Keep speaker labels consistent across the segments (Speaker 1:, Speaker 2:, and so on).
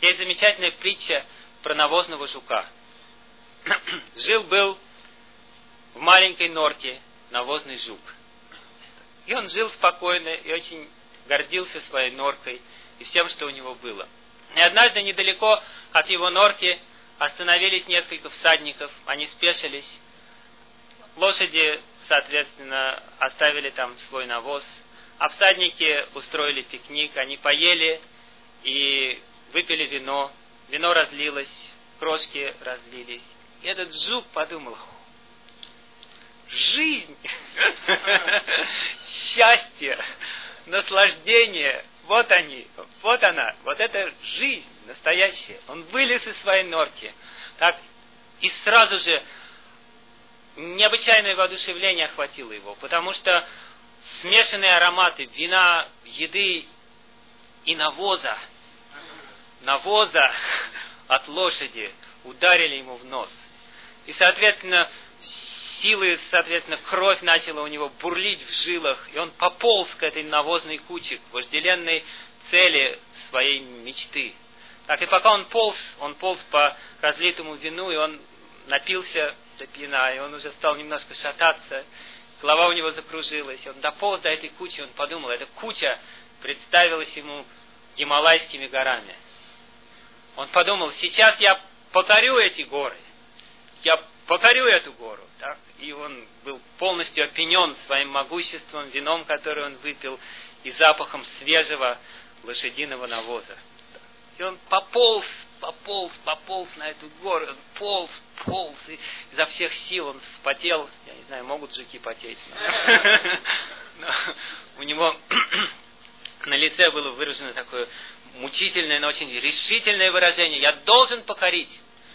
Speaker 1: Есть замечательная притча про навозного жука. Жил-был в маленькой норке навозный жук. И он жил спокойно и очень гордился своей норкой и всем, что у него было. И однажды недалеко от его норки остановились несколько всадников, они спешились. Лошади, соответственно, оставили там свой навоз, а всадники устроили пикник, они поели и выпили вино. Вино разлилось, крошки разлились. И этот жук подумал: жизнь, счастье, наслаждение, вот они, вот она, вот это жизнь настоящая. Он вылез из своей норки, так, и сразу же необычайное воодушевление охватило его, потому что смешанные ароматы вина, еды и навоза от лошади ударили ему в нос. И, соответственно, кровь начала у него бурлить в жилах, и он пополз к этой навозной куче, к вожделенной цели своей мечты. Так, и пока он полз по разлитому вину, и он напился до пьяна, и он уже стал немножко шататься, голова у него закружилась, и он дополз до этой кучи, он подумал, эта куча представилась ему Гималайскими горами. Он подумал: сейчас я покорю эти горы, я покорю эту гору. Так? И он был полностью опьянен своим могуществом, вином, которое он выпил, и запахом свежего лошадиного навоза. И он пополз на эту гору, он полз, и изо всех сил он вспотел. Я не знаю, могут жуки потеть. Но у него на лице было выражено такое мучительное, но очень решительное выражение: я должен покорить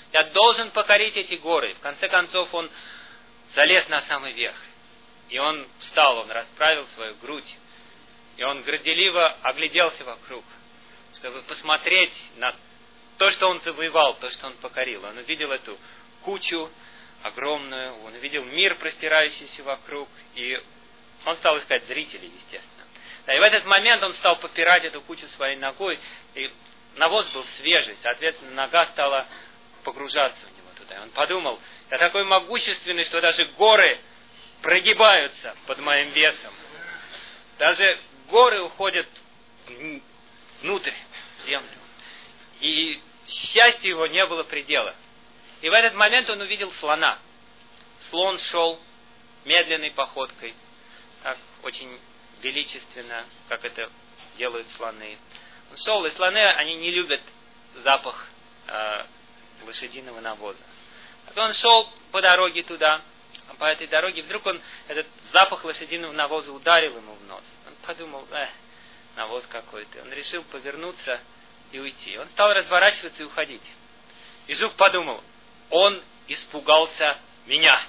Speaker 1: эти горы. В конце концов он залез на самый верх. И он встал, он расправил свою грудь. И он горделиво огляделся вокруг, чтобы посмотреть на то, что он завоевал, то, что он покорил. Он увидел эту кучу огромную, он увидел мир, простирающийся вокруг, и он стал искать зрителей, естественно. Да, и в этот момент он стал попирать эту кучу своей ногой, и навоз был свежий, соответственно, нога стала погружаться у него туда. И он подумал: я такой могущественный, что даже горы прогибаются под моим весом. Даже горы уходят внутрь, в землю. И счастью его не было предела. И в этот момент он увидел слона. Слон шел медленной походкой, так очень величественно, как это делают слоны. Он шел, и слоны, они не любят запах лошадиного навоза. Так он шел по дороге туда, а по этой дороге вдруг этот запах лошадиного навоза ударил ему в нос. Он подумал: навоз какой-то. Он решил повернуться и уйти. Он стал разворачиваться и уходить. И жук подумал: он испугался меня.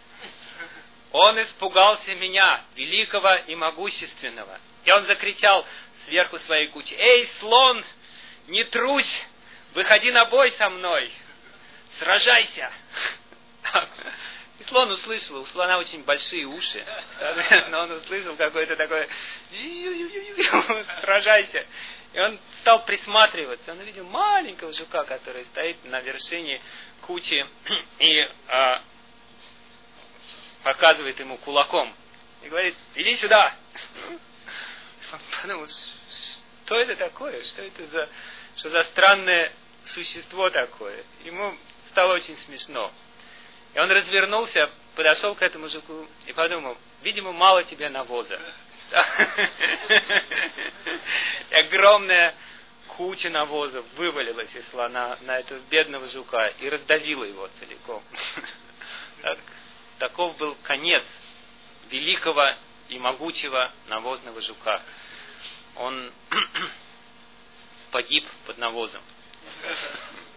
Speaker 1: Он испугался меня, великого и могущественного. И он закричал сверху своей кучи: эй, слон, не трусь, выходи на бой со мной, сражайся. И слон услышал, у слона очень большие уши, но он услышал какое-то такое: сражайся. И он стал присматриваться. Он увидел маленького жука, который стоит на вершине кучи и показывает ему кулаком. И говорит: иди сюда. Он подумал: что это такое? Что за странное существо такое? Ему стало очень смешно. И он развернулся, подошел к этому жуку и подумал: видимо, мало тебе навоза. И огромная куча навоза вывалилась из слона на этого бедного жука и раздавила его целиком. Таков был конец великого и могучего навозного жука. Он погиб под навозом.